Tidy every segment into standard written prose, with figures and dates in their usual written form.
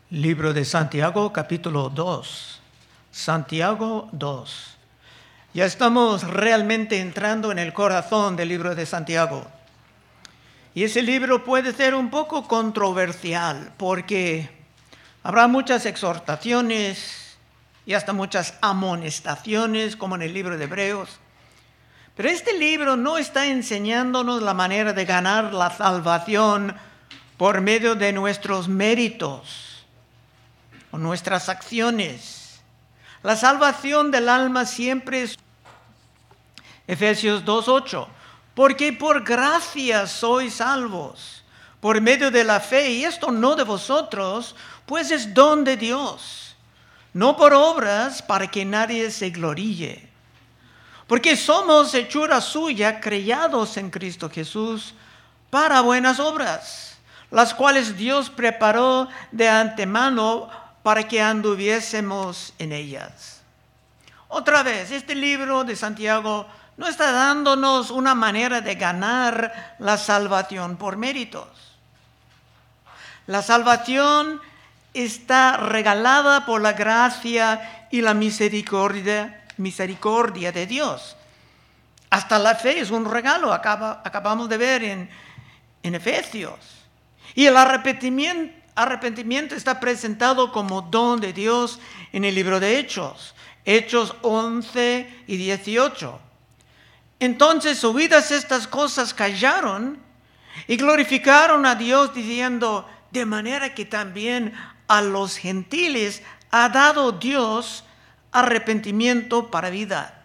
Libro de Santiago, capítulo 2. Santiago 2. Ya estamos realmente entrando en el corazón del libro de Santiago. Y ese libro puede ser un poco controversial porque habrá muchas exhortaciones y hasta muchas amonestaciones, como en el libro de Hebreos. Pero este libro no está enseñándonos la manera de ganar la salvación por medio de nuestros méritos o nuestras acciones. La salvación del alma siempre es Efesios 2:8, porque por gracia sois salvos, por medio de la fe, y esto no de vosotros, pues es don de Dios, no por obras para que nadie se gloríe. Porque somos hechura suya, creados en Cristo Jesús, para buenas obras, las cuales Dios preparó de antemano para que anduviésemos en ellas. Otra vez, este libro de Santiago no está dándonos una manera de ganar la salvación por méritos. La salvación está regalada por la gracia y la misericordia de Dios. Hasta la fe es un regalo, acabamos de ver en Efesios. Y el arrepentimiento está presentado como don de Dios en el libro de Hechos 11 y 18. Entonces, oídas estas cosas, callaron y glorificaron a Dios diciendo, de manera que también a los gentiles ha dado Dios arrepentimiento para vida.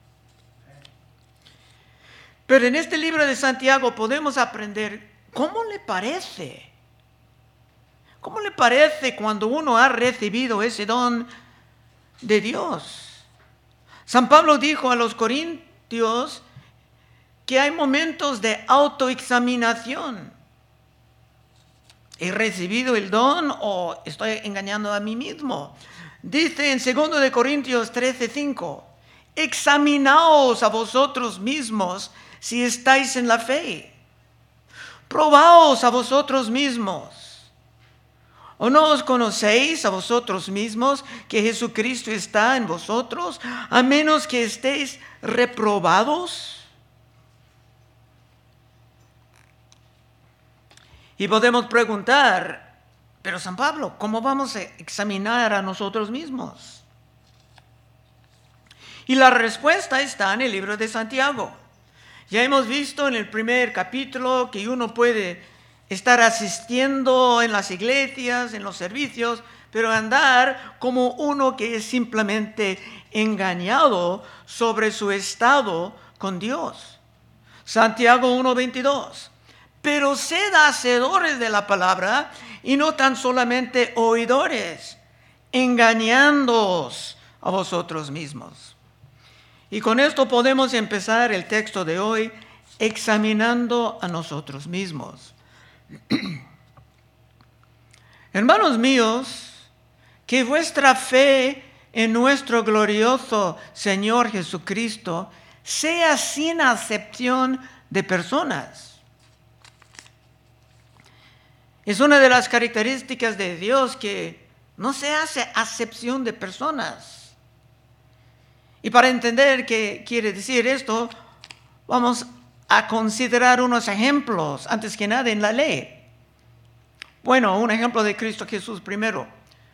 Pero en este libro de Santiago podemos aprender cómo le parece. ¿Cómo le parece cuando uno ha recibido ese don de Dios? San Pablo dijo a los corintios que hay momentos de autoexaminación. ¿He recibido el don o estoy engañando a mí mismo? Dice en 2 de Corintios 13:5, examinaos a vosotros mismos si estáis en la fe. Probaos a vosotros mismos. ¿O no os conocéis a vosotros mismos que Jesucristo está en vosotros, a menos que estéis reprobados? Y podemos preguntar, pero San Pablo, ¿cómo vamos a examinar a nosotros mismos? Y la respuesta está en el libro de Santiago. Ya hemos visto en el primer capítulo que uno puede estar asistiendo en las iglesias, en los servicios, pero andar como uno que es simplemente engañado sobre su estado con Dios. Santiago 1:22. Pero sed hacedores de la palabra y no tan solamente oidores, engañándoos a vosotros mismos. Y con esto podemos empezar el texto de hoy, examinando a nosotros mismos. Hermanos míos, que vuestra fe en nuestro glorioso Señor Jesucristo sea sin acepción de personas. Es una de las características de Dios que no se hace acepción de personas. Y para entender qué quiere decir esto, vamos a considerar unos ejemplos, antes que nada en la ley. Bueno, un ejemplo de Cristo Jesús primero.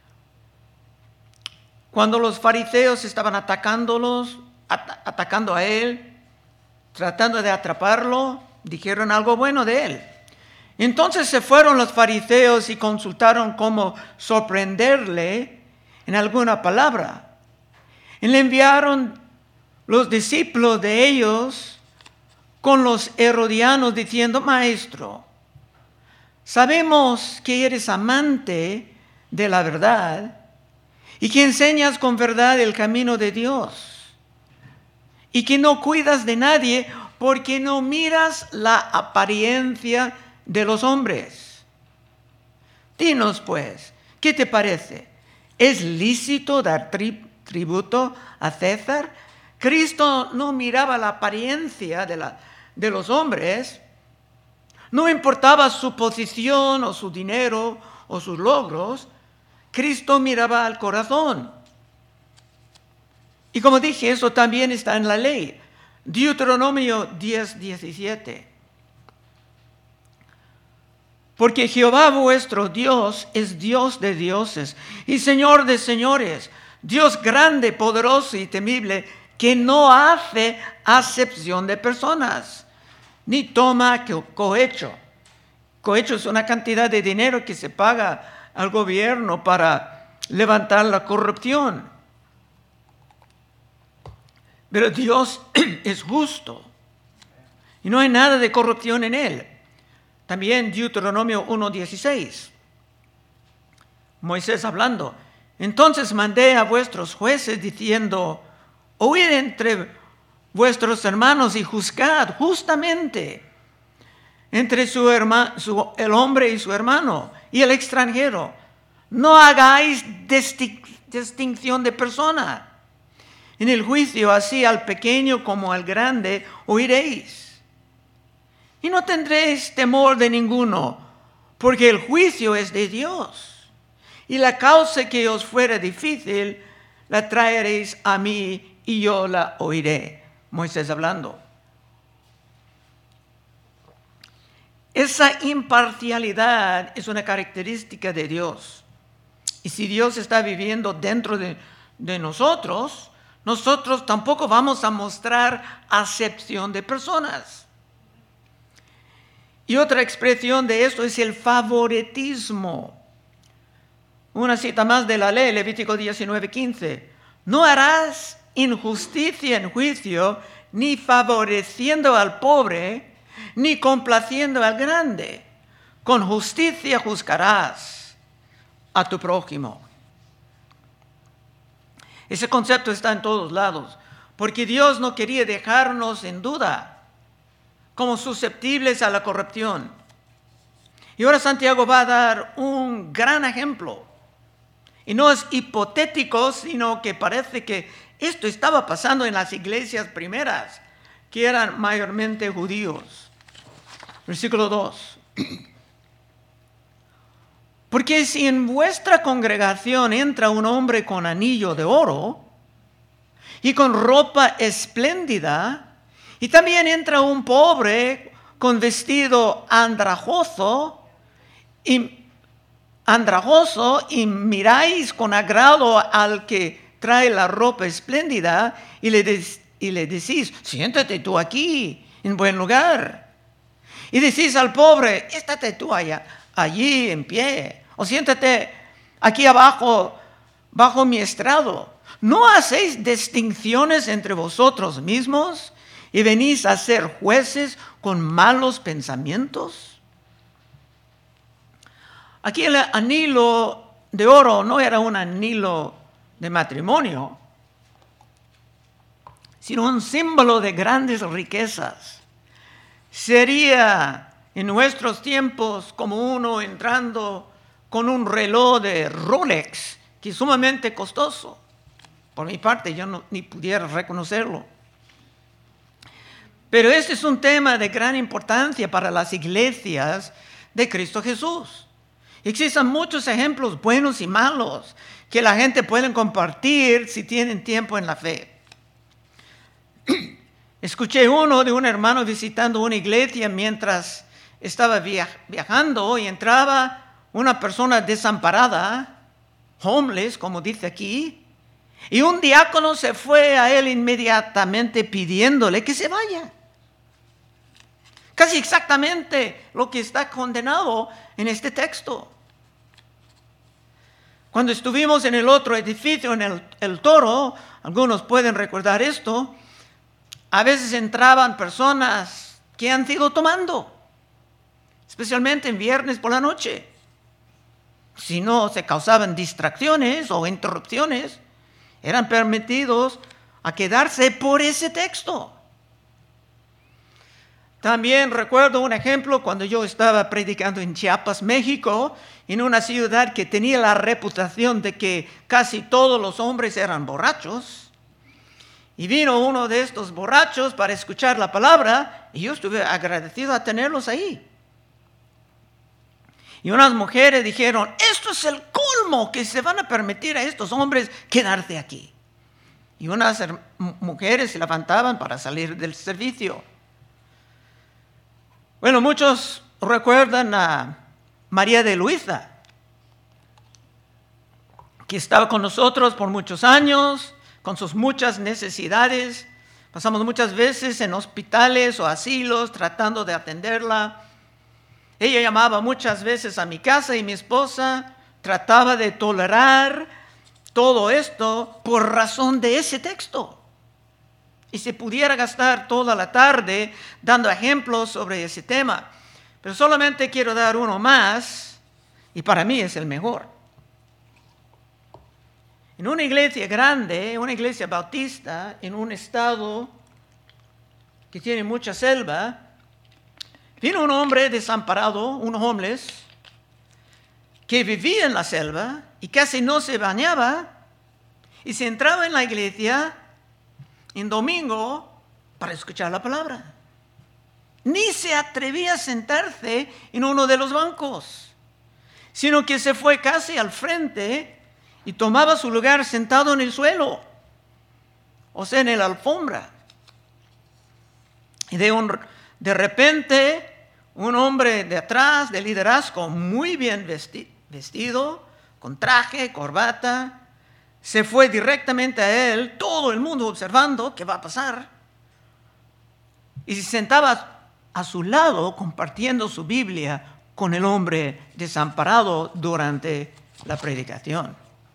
Cuando los fariseos estaban atacando a él, tratando de atraparlo, dijeron algo bueno de él. Entonces se fueron los fariseos y consultaron cómo sorprenderle en alguna palabra. Y le enviaron los discípulos de ellos con los herodianos diciendo, maestro, sabemos que eres amante de la verdad y que enseñas con verdad el camino de Dios y que no cuidas de nadie porque no miras la apariencia de los hombres. Dinos pues, ¿qué te parece? ¿Es lícito dar tributo a César? Cristo no miraba la apariencia de los hombres. No importaba su posición o su dinero o sus logros. Cristo miraba al corazón. Y como dije, eso también está en la ley. Deuteronomio 10:17. Porque Jehová vuestro Dios es Dios de dioses y Señor de señores, Dios grande, poderoso y temible, que no hace acepción de personas, ni toma cohecho. Cohecho es una cantidad de dinero que se paga al gobierno para levantar la corrupción. Pero Dios es justo y no hay nada de corrupción en él. También Deuteronomio 1:16. Moisés hablando. Entonces mandé a vuestros jueces diciendo, oíd entre vuestros hermanos y juzgad justamente entre el hombre y su hermano y el extranjero. No hagáis distinción de persona. En el juicio, así al pequeño como al grande, oiréis. Y no tendréis temor de ninguno, porque el juicio es de Dios. Y la causa que os fuera difícil, la traeréis a mí y yo la oiré. Moisés hablando. Esa imparcialidad es una característica de Dios. Y si Dios está viviendo dentro de nosotros, nosotros tampoco vamos a mostrar acepción de personas. Y otra expresión de esto es el favoritismo. Una cita más de la ley, Levítico 19:15. No harás injusticia en juicio, ni favoreciendo al pobre, ni complaciendo al grande. Con justicia juzgarás a tu prójimo. Ese concepto está en todos lados, porque Dios no quería dejarnos en duda, como susceptibles a la corrupción. Y ahora Santiago va a dar un gran ejemplo. Y no es hipotético, sino que parece que esto estaba pasando en las iglesias primeras, que eran mayormente judíos. Versículo 2. Porque si en vuestra congregación entra un hombre con anillo de oro y con ropa espléndida, y también entra un pobre con vestido andrajoso y miráis con agrado al que trae la ropa espléndida y le decís, siéntate tú aquí en buen lugar. Y decís al pobre, estate tú allí en pie, o siéntate aquí abajo bajo mi estrado. ¿No hacéis distinciones entre vosotros mismos y venís a ser jueces con malos pensamientos? Aquí el anillo de oro no era un anillo de matrimonio, sino un símbolo de grandes riquezas. Sería en nuestros tiempos como uno entrando con un reloj de Rolex, que es sumamente costoso. Por mi parte, yo ni pudiera reconocerlo. Pero este es un tema de gran importancia para las iglesias de Cristo Jesús. Existen muchos ejemplos buenos y malos que la gente puede compartir si tienen tiempo en la fe. Escuché uno de un hermano visitando una iglesia mientras estaba viajando y entraba una persona desamparada, homeless, como dice aquí, y un diácono se fue a él inmediatamente pidiéndole que se vaya. Casi exactamente lo que está condenado en este texto. Cuando estuvimos en el otro edificio, en el Toro, algunos pueden recordar esto, a veces entraban personas que han ido tomando, especialmente en viernes por la noche. Si no se causaban distracciones o interrupciones, eran permitidos a quedarse por ese texto. También recuerdo un ejemplo cuando yo estaba predicando en Chiapas, México, en una ciudad que tenía la reputación de que casi todos los hombres eran borrachos. Y vino uno de estos borrachos para escuchar la palabra y yo estuve agradecido a tenerlos ahí. Y unas mujeres dijeron, esto es el colmo ¿cómo que se van a permitir a estos hombres quedarse aquí? Y unas mujeres se levantaban para salir del servicio. Bueno, muchos recuerdan a María de Luisa, que estaba con nosotros por muchos años, con sus muchas necesidades. Pasamos muchas veces en hospitales o asilos tratando de atenderla. Ella llamaba muchas veces a mi casa y mi esposa trataba de tolerar todo esto por razón de ese texto. Y se pudiera gastar toda la tarde dando ejemplos sobre ese tema. Pero solamente quiero dar uno más, y para mí es el mejor. En una iglesia grande, una iglesia bautista, en un estado que tiene mucha selva, vino un hombre desamparado, un homeless, que vivía en la selva y casi no se bañaba, y se entraba en la iglesia en domingo para escuchar la palabra. Ni se atrevía a sentarse en uno de los bancos, sino que se fue casi al frente y tomaba su lugar sentado en el suelo, o sea, en la alfombra. Y de repente, un hombre de atrás, de liderazgo, muy bien vestido, con traje, corbata, se fue directamente a él, todo el mundo observando qué va a pasar. Y se sentaba a su lado compartiendo su Biblia con el hombre desamparado durante la predicación.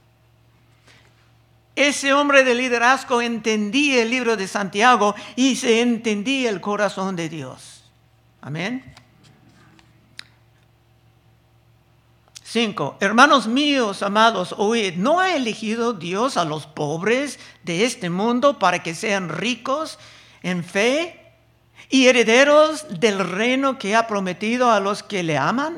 Ese hombre de liderazgo entendía el libro de Santiago y se entendía el corazón de Dios. Amén. 5. Hermanos míos, amados, oíd, ¿no ha elegido Dios a los pobres de este mundo para que sean ricos en fe y herederos del reino que ha prometido a los que le aman?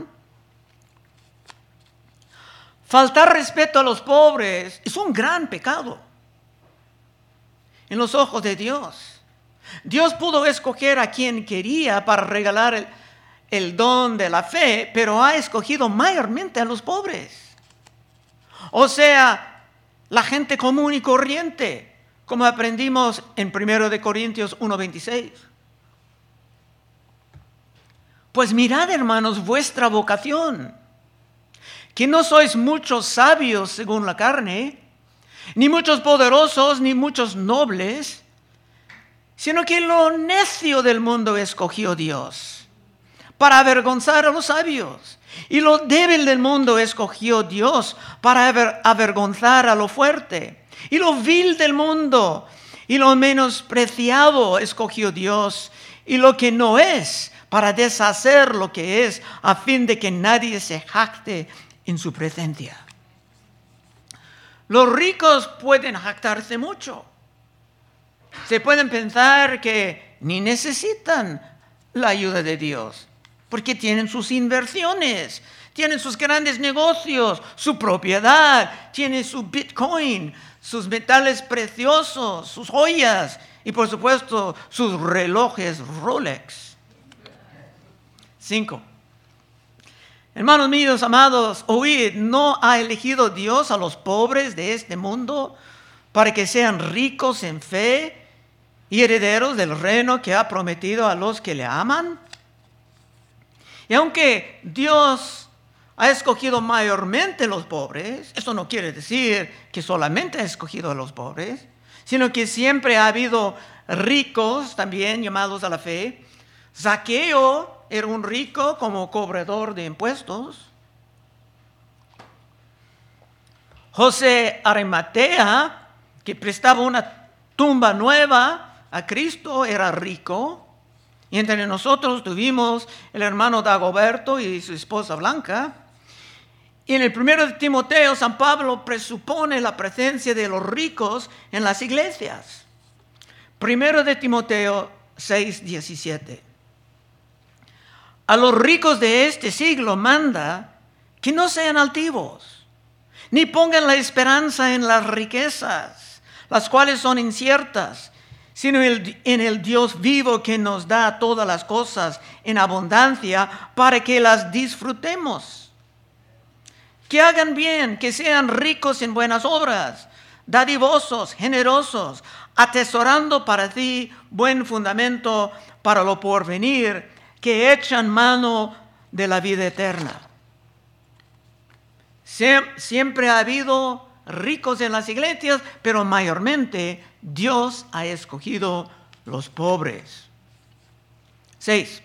Faltar respeto a los pobres es un gran pecado en los ojos de Dios. Dios pudo escoger a quien quería para regalar el don de la fe, pero ha escogido mayormente a los pobres. O sea, la gente común y corriente, como aprendimos en 1 Corintios 1:26. Pues mirad, hermanos, vuestra vocación, que no sois muchos sabios según la carne, ni muchos poderosos, ni muchos nobles, sino que lo necio del mundo escogió Dios para avergonzar a los sabios, y lo débil del mundo escogió Dios para avergonzar a lo fuerte, y lo vil del mundo y lo menospreciado escogió Dios, y lo que no es, para deshacer lo que es, a fin de que nadie se jacte en su presencia. Los ricos pueden jactarse mucho. Se pueden pensar que ni necesitan la ayuda de Dios, porque tienen sus inversiones, tienen sus grandes negocios, su propiedad, tienen su Bitcoin, sus metales preciosos, sus joyas y por supuesto sus relojes Rolex. 5. Hermanos míos, amados, oíd, ¿no ha elegido Dios a los pobres de este mundo para que sean ricos en fe y herederos del reino que ha prometido a los que le aman? Y aunque Dios ha escogido mayormente los pobres, esto no quiere decir que solamente ha escogido a los pobres, sino que siempre ha habido ricos también llamados a la fe. Zaqueo era un rico como cobrador de impuestos. José Arimatea, que prestaba una tumba nueva a Cristo, era rico. Y entre nosotros tuvimos el hermano Dagoberto y su esposa Blanca. Y en el 1 de Timoteo, San Pablo presupone la presencia de los ricos en las iglesias. 1 de Timoteo 6:17. A los ricos de este siglo manda que no sean altivos, ni pongan la esperanza en las riquezas, las cuales son inciertas, sino en el Dios vivo que nos da todas las cosas en abundancia para que las disfrutemos. que hagan bien, que sean ricos en buenas obras, dadivosos, generosos, atesorando para ti buen fundamento para lo porvenir, que echan mano de la vida eterna. Siempre ha habido ricos en las iglesias, pero mayormente Dios ha escogido los pobres. 6.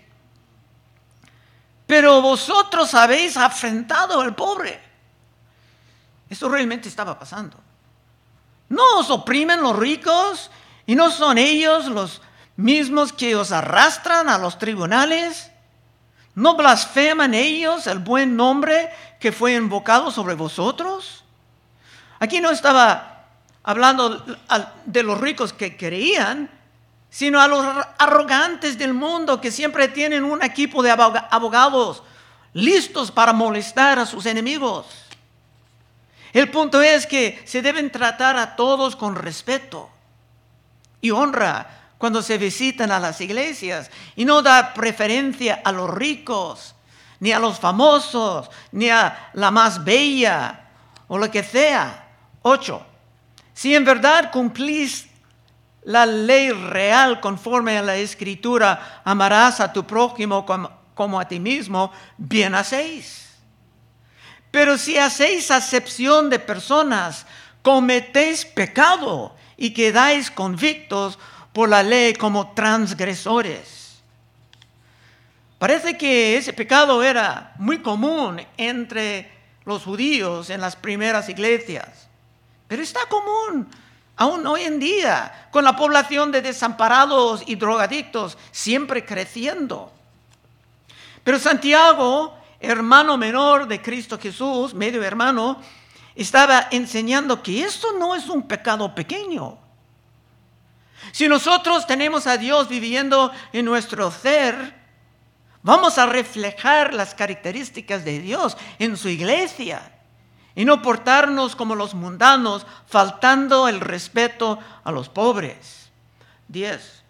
Pero vosotros habéis afrentado al pobre. Esto realmente estaba pasando. ¿No os oprimen los ricos y no son ellos los mismos que os arrastran a los tribunales? ¿No blasfeman ellos el buen nombre que fue invocado sobre vosotros? Aquí no estaba hablando de los ricos que creían, sino a los arrogantes del mundo que siempre tienen un equipo de abogados listos para molestar a sus enemigos. El punto es que se deben tratar a todos con respeto y honra cuando se visitan a las iglesias, y no da preferencia a los ricos, ni a los famosos, ni a la más bella, o lo que sea. 8. Si en verdad cumplís la ley real conforme a la Escritura, amarás a tu prójimo como a ti mismo, bien hacéis. Pero si hacéis acepción de personas, cometéis pecado y quedáis convictos por la ley como transgresores. Parece que ese pecado era muy común entre los judíos en las primeras iglesias, pero está común aún hoy en día, con la población de desamparados y drogadictos siempre creciendo. Pero Santiago, hermano menor de Cristo Jesús, medio hermano, estaba enseñando que esto no es un pecado pequeño. Si nosotros tenemos a Dios viviendo en nuestro ser, vamos a reflejar las características de Dios en su iglesia y no portarnos como los mundanos, faltando el respeto a los pobres. 10.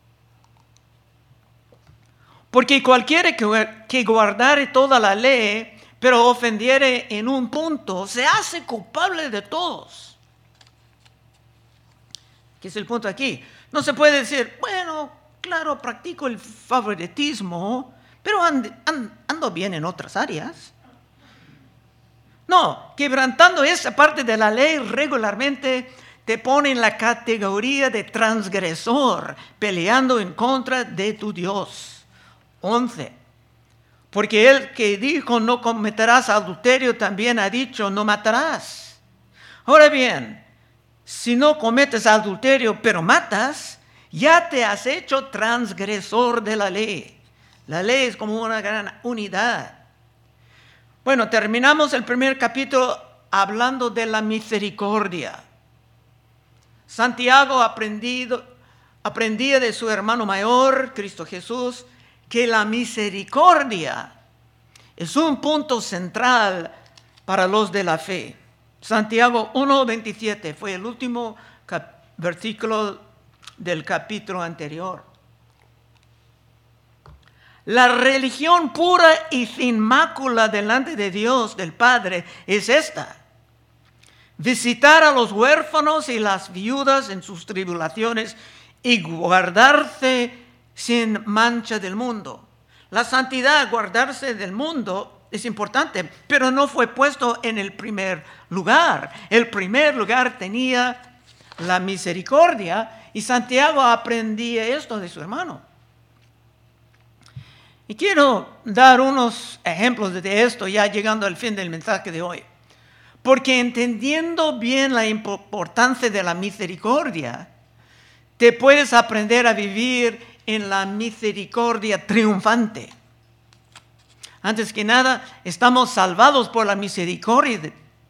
Porque cualquiera que guardare toda la ley, pero ofendiere en un punto, se hace culpable de todos. ¿Qué es el punto aquí? No se puede decir, bueno, claro, practico el favoritismo, pero ando bien en otras áreas. No, quebrantando esa parte de la ley regularmente te pone en la categoría de transgresor, peleando en contra de tu Dios. 11. Porque el que dijo no cometerás adulterio también ha dicho no matarás. Ahora bien, si no cometes adulterio pero matas, ya te has hecho transgresor de la ley. La ley es como una gran unidad. Bueno, terminamos el primer capítulo hablando de la misericordia. Santiago aprendía de su hermano mayor, Cristo Jesús, que la misericordia es un punto central para los de la fe. Santiago 1:27 fue el último versículo del capítulo anterior. La religión pura y sin mácula delante de Dios, del Padre, es esta: visitar a los huérfanos y las viudas en sus tribulaciones y guardarse sin mancha del mundo. La santidad, guardarse del mundo, es importante, pero no fue puesto en el primer lugar. El primer lugar tenía la misericordia, y Santiago aprendía esto de su hermano. Y quiero dar unos ejemplos de esto ya llegando al fin del mensaje de hoy. Porque entendiendo bien la importancia de la misericordia, te puedes aprender a vivir en la misericordia triunfante. Antes que nada, estamos salvados por la misericordia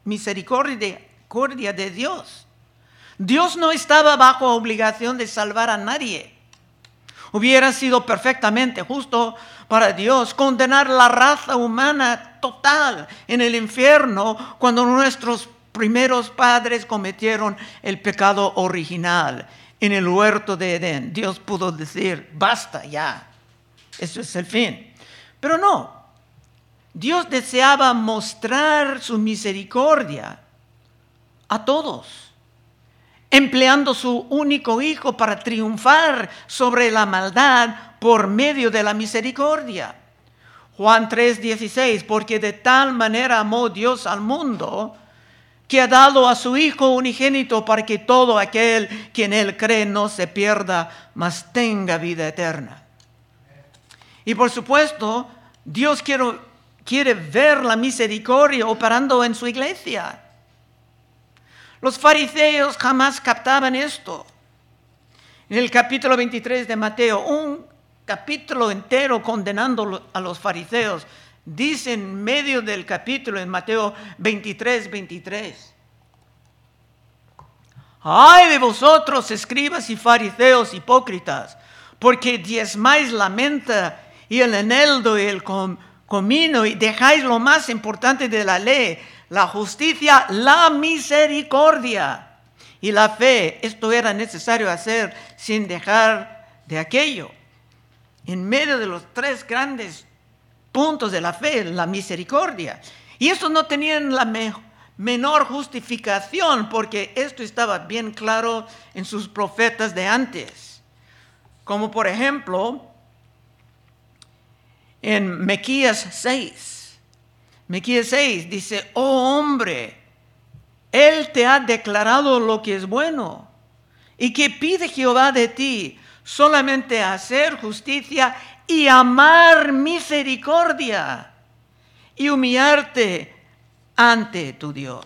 de Dios. Dios no estaba bajo obligación de salvar a nadie. Hubiera sido perfectamente justo para Dios condenar la raza humana total en el infierno cuando nuestros primeros padres cometieron el pecado original en el huerto de Edén. Dios pudo decir, basta ya, eso es el fin. Pero no, Dios deseaba mostrar su misericordia a todos, empleando su único Hijo para triunfar sobre la maldad por medio de la misericordia. Juan 3:16, porque de tal manera amó Dios al mundo, que ha dado a su Hijo unigénito para que todo aquel que en Él cree no se pierda, mas tenga vida eterna. Y por supuesto, Dios quiere ver la misericordia operando en su iglesia. Los fariseos jamás captaban esto. En el capítulo 23 de Mateo, un capítulo entero condenando a los fariseos, dice en medio del capítulo en Mateo 23:23. ¡Ay de vosotros, escribas y fariseos hipócritas! Porque diezmáis la menta y el eneldo y el comino y dejáis lo más importante de la ley, la justicia, la misericordia y la fe. Esto era necesario hacer sin dejar de aquello. En medio de los tres grandes puntos de la fe, la misericordia. Y estos no tenían la menor justificación, porque esto estaba bien claro en sus profetas de antes. Como por ejemplo, en Miqueas 6. Miqueas 6 dice, oh hombre, Él te ha declarado lo que es bueno. ¿Y qué pide Jehová de ti? Solamente hacer justicia y amar misericordia y humillarte ante tu Dios.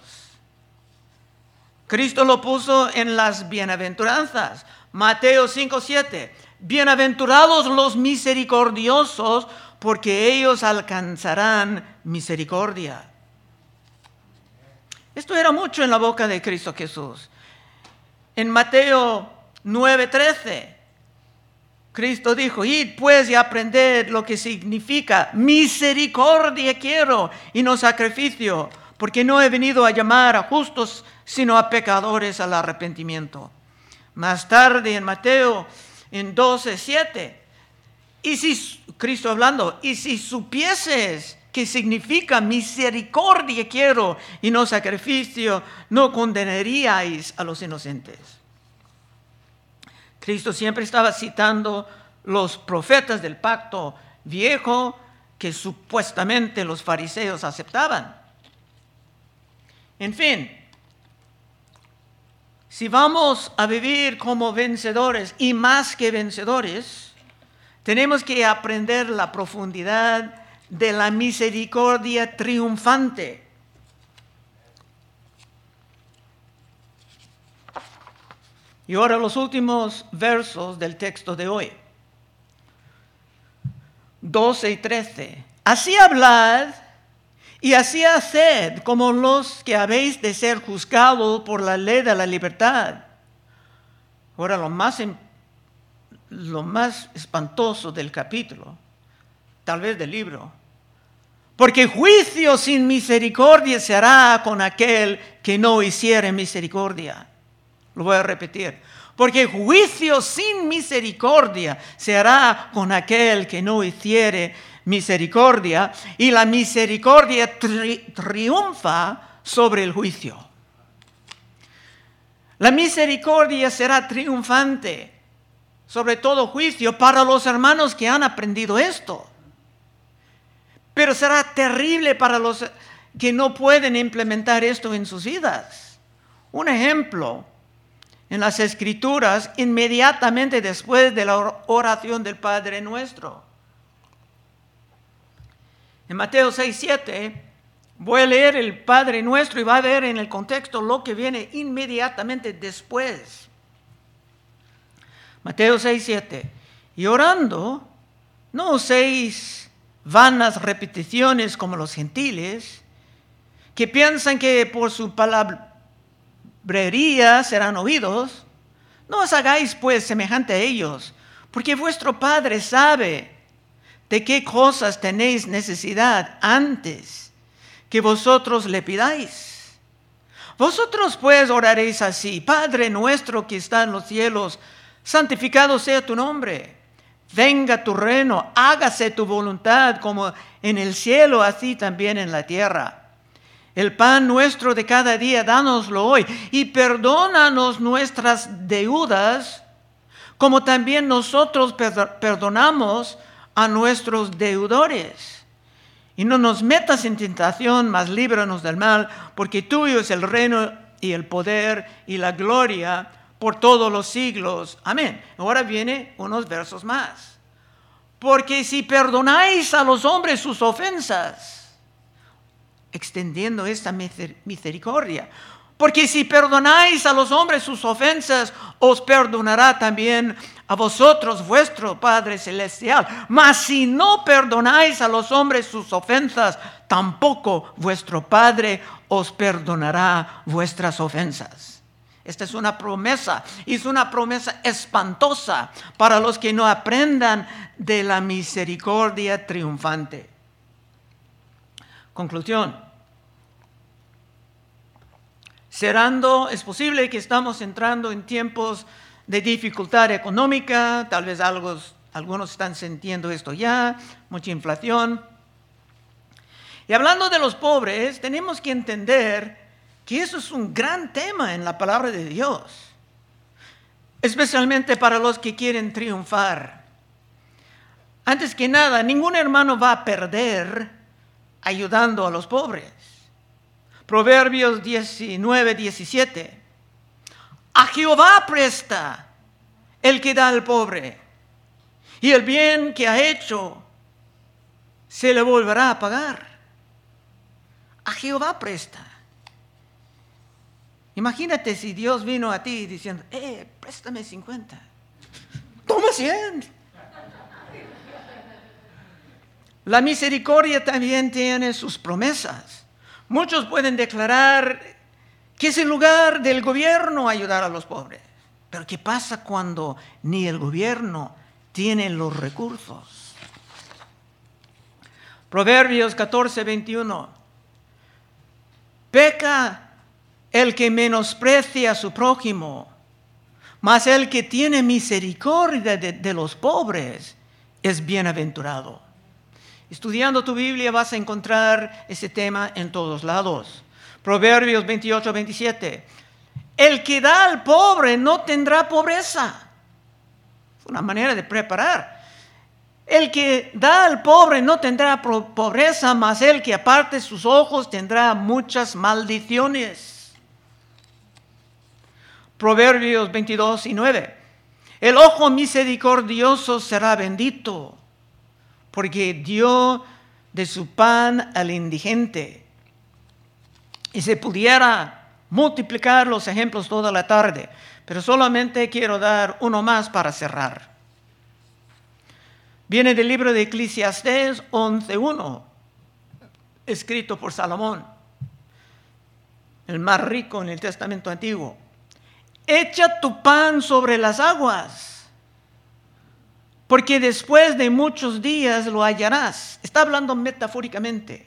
Cristo lo puso en las bienaventuranzas. Mateo 5:7. Bienaventurados los misericordiosos, porque ellos alcanzarán misericordia. Esto era mucho en la boca de Cristo Jesús. En Mateo 9:13, Cristo dijo, id pues y aprended lo que significa misericordia quiero y no sacrificio, porque no he venido a llamar a justos, sino a pecadores al arrepentimiento. Más tarde en Mateo en 12:7, y si Cristo hablando, y si supieses que significa misericordia quiero y no sacrificio, no condenaríais a los inocentes. Cristo siempre estaba citando los profetas del pacto viejo que supuestamente los fariseos aceptaban. En fin, si vamos a vivir como vencedores y más que vencedores, tenemos que aprender la profundidad de la misericordia triunfante. Y ahora los últimos versos del texto de hoy. 12 y 13. Así hablad y así haced como los que habéis de ser juzgados por la ley de la libertad. Ahora lo más espantoso del capítulo, tal vez del libro. Porque juicio sin misericordia será con aquel que no hiciere misericordia. Lo voy a repetir. Porque juicio sin misericordia se hará con aquel que no hiciere misericordia, y la misericordia triunfa sobre el juicio. La misericordia será triunfante sobre todo juicio para los hermanos que han aprendido esto. Pero será terrible para los que no pueden implementar esto en sus vidas. Un ejemplo. En las Escrituras, inmediatamente después de la oración del Padre Nuestro. En Mateo 6:7, voy a leer el Padre Nuestro y va a ver en el contexto lo que viene inmediatamente después. Mateo 6:7, y orando, no uséis vanas repeticiones como los gentiles, que piensan que por su palabrería serán oídos. No os hagáis pues semejante a ellos, porque vuestro Padre sabe de qué cosas tenéis necesidad antes que vosotros le pidáis. Vosotros pues oraréis así: Padre nuestro que está en los cielos, santificado sea tu nombre. Venga tu reino, hágase tu voluntad como en el cielo, así también en la tierra. El pan nuestro de cada día, dánoslo hoy, y perdónanos nuestras deudas, como también nosotros perdonamos a nuestros deudores. Y no nos metas en tentación, mas líbranos del mal, porque tuyo es el reino y el poder y la gloria por todos los siglos. Amén. Ahora viene unos versos más. Porque si perdonáis a los hombres sus ofensas, extendiendo esta misericordia. Porque si perdonáis a los hombres sus ofensas, os perdonará también a vosotros vuestro Padre Celestial. Mas si no perdonáis a los hombres sus ofensas, tampoco vuestro Padre os perdonará vuestras ofensas. Esta es una promesa, y es una promesa espantosa para los que no aprendan de la misericordia triunfante. Conclusión. Cerrando, es posible que estamos entrando en tiempos de dificultad económica, tal vez algunos están sintiendo esto ya, mucha inflación. Y hablando de los pobres, tenemos que entender que eso es un gran tema en la palabra de Dios, especialmente para los que quieren triunfar. Antes que nada, ningún hermano va a perder ayudando a los pobres. Proverbios 19:17. A Jehová presta el que da al pobre, y el bien que ha hecho se le volverá a pagar. A Jehová presta. Imagínate si Dios vino a ti diciendo, préstame 50. Toma 100. La misericordia también tiene sus promesas. Muchos pueden declarar que es el lugar del gobierno ayudar a los pobres. Pero ¿qué pasa cuando ni el gobierno tiene los recursos? Proverbios 14:21. Peca el que menosprecia a su prójimo, mas el que tiene misericordia de los pobres es bienaventurado. Estudiando tu Biblia vas a encontrar ese tema en todos lados. Proverbios 28:27. El que da al pobre no tendrá pobreza. Es una manera de preparar. El que da al pobre no tendrá pobreza, mas el que aparte sus ojos tendrá muchas maldiciones. Proverbios 22:9. El ojo misericordioso será bendito, porque dio de su pan al indigente. Y se pudiera multiplicar los ejemplos toda la tarde, pero solamente quiero dar uno más para cerrar. Viene del libro de Eclesiastés 11:1, escrito por Salomón, el más rico en el Testamento Antiguo. Echa tu pan sobre las aguas, porque después de muchos días lo hallarás. Está hablando metafóricamente.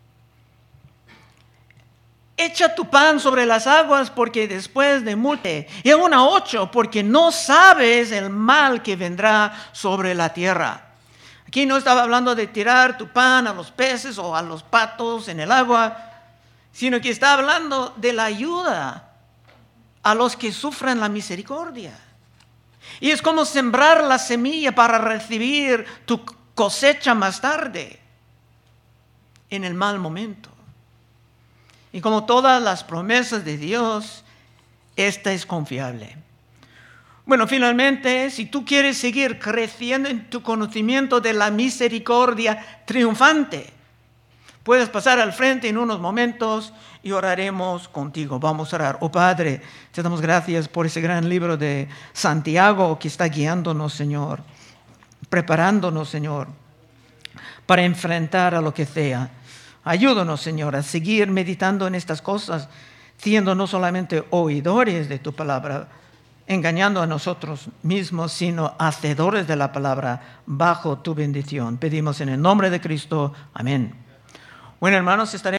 Echa tu pan sobre las aguas, porque después de mucho. Y aún a 8, porque no sabes el mal que vendrá sobre la tierra. Aquí no estaba hablando de tirar tu pan a los peces o a los patos en el agua, sino que está hablando de la ayuda a los que sufran la misericordia. Y es como sembrar la semilla para recibir tu cosecha más tarde, en el mal momento. Y como todas las promesas de Dios, esta es confiable. Bueno, finalmente, si tú quieres seguir creciendo en tu conocimiento de la misericordia triunfante, puedes pasar al frente en unos momentos y oraremos contigo. Vamos a orar. Oh Padre, te damos gracias por ese gran libro de Santiago que está guiándonos, Señor, preparándonos, Señor, para enfrentar a lo que sea. Ayúdanos, Señor, a seguir meditando en estas cosas, siendo no solamente oidores de tu palabra, engañando a nosotros mismos, sino hacedores de la palabra bajo tu bendición. Pedimos en el nombre de Cristo. Amén. Bueno, hermanos, estaremos